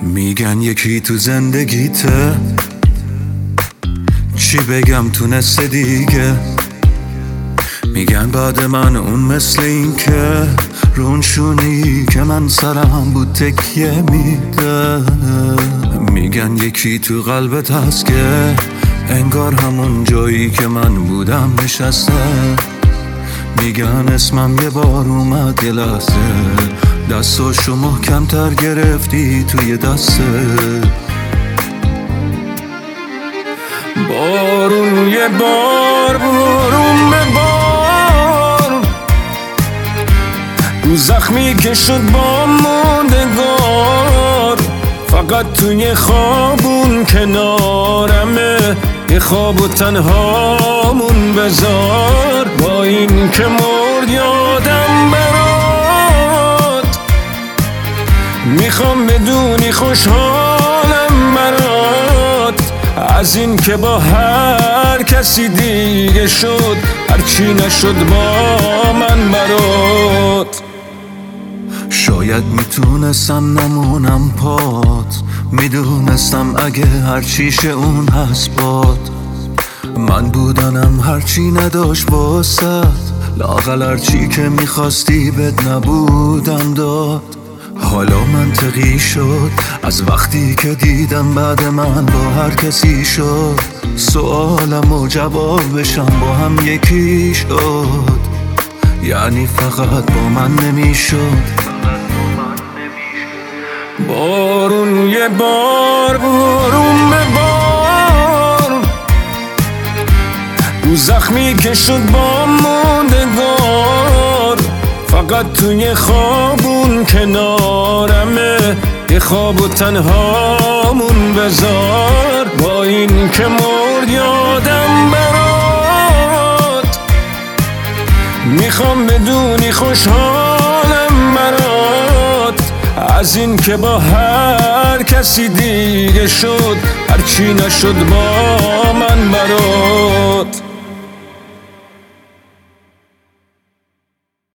میگن یکی تو زندگیته، چی بگم تونسته دیگه. میگن بعد من اون مثل این که رون شونی که من سرم بود تکیه میده. میگن یکی تو قلبت هست که انگار همون جایی که من بودم نشسته. میگن اسمم یه بار اومد یه لحظه، دستاشو محکم‌تر گرفتی توی دسته. بارون یه بار بارون به بار، رو زخمی که شد با موندگار. فقط توی خوابون کنارمه، یه خواب و تنهامون بذار. با این که مرد یادم برات، میخوام بدونی خوشحالم برات. از این که با هر کسی دیگه شد، هرچی نشد با من برات. شاید میتونستم نمونم پات، میدونستم اگه هرچیشه اون هست باد. من بودنم هرچی نداشت واسد، لااقل هرچی که میخواستی بد نبودم داد. حالا منطقی شد از وقتی که دیدم بعد من با هر کسی شد. سوالم و جواب بشم با هم یکی شد، یعنی فقط با من نمیشد. بارون یه بار بارون به بار، رو زخمی که شد با موندگار. فقط توی خوابون کنارمه، یه خواب و تنهامون بذار. با این که مرد یادم برات، میخوام بدونی خوشحالم برات. از این که با هر کسی دیگه شد، هرچی نشد با من برات.